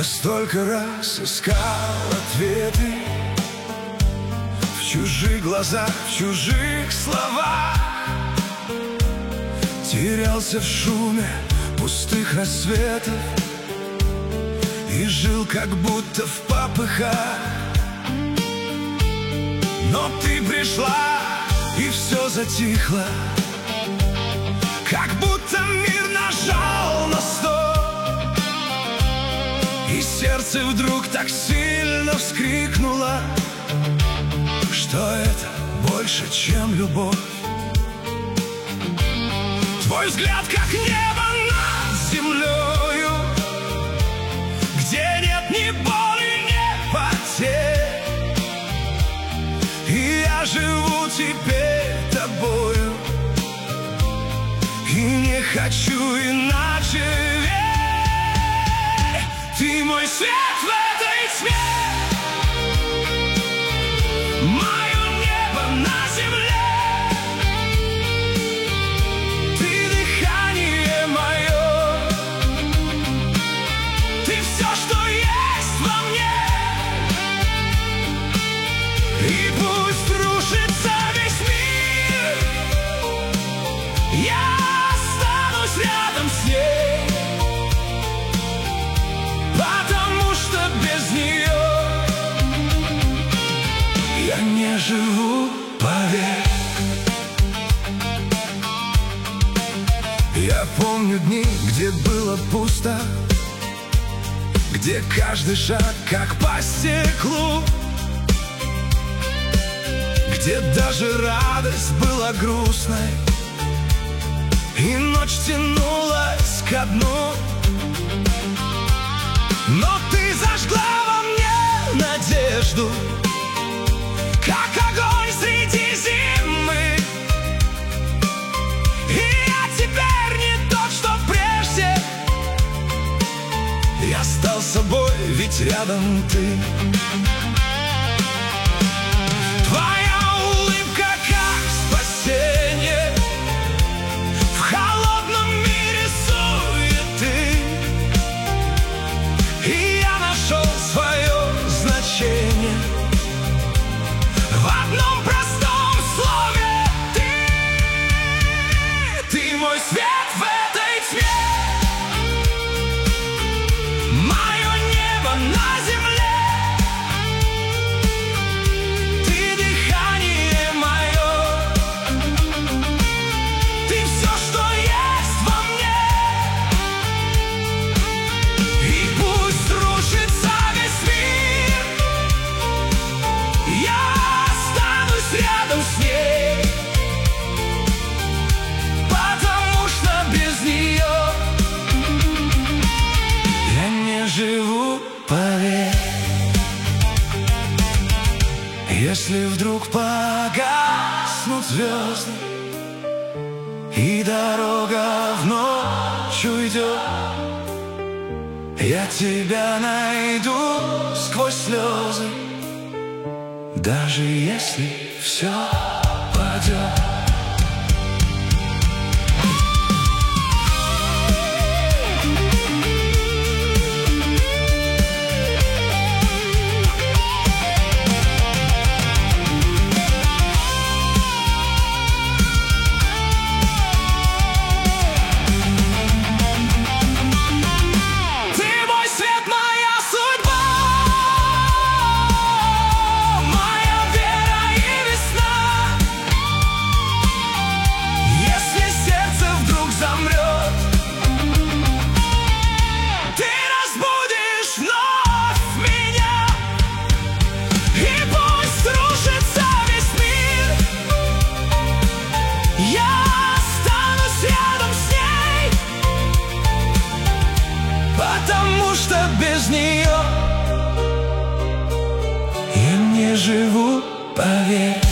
Я столько раз искал ответы в чужих глазах, в чужих словах, терялся в шуме пустых рассветов и жил как будто в попыхах. Но ты пришла, и все затихло, как будто мир нажал на стоп, и сердце вдруг так сильно вскрикнуло, что это больше, чем любовь. Твой взгляд, как небо над землею, где нет ни боли, ни потерь, и я живу теперь тобою, и не хочу иначе. Верь, ты мой свет в этой тьме, мое небо на земле, ты дыхание мое, ты все, что есть во мне. И пусть рушится весь мир, я останусь рядом с ней, потому что без нее я не живу, поверь. Я помню дни, где было пусто, где каждый шаг как по стеклу, где даже радость была грустной, и ночь тянулась ко дну. Но ты зажгла во мне надежду, как огонь среди зимы, и я теперь не тот, что прежде. Я стал собой, ведь рядом ты. В одном простом слове ты мой свет в этой тьме, мое небо на земле, ты дыхание мое, ты все, что есть во мне. И пусть рушится весь мир, я рядом с ней, потому что без нее я не живу, поверь. Если вдруг погаснут звезды и дорога в ночь уйдет, я тебя найду сквозь слезы, даже если все падет. Потому что без нее я не живу, поверь.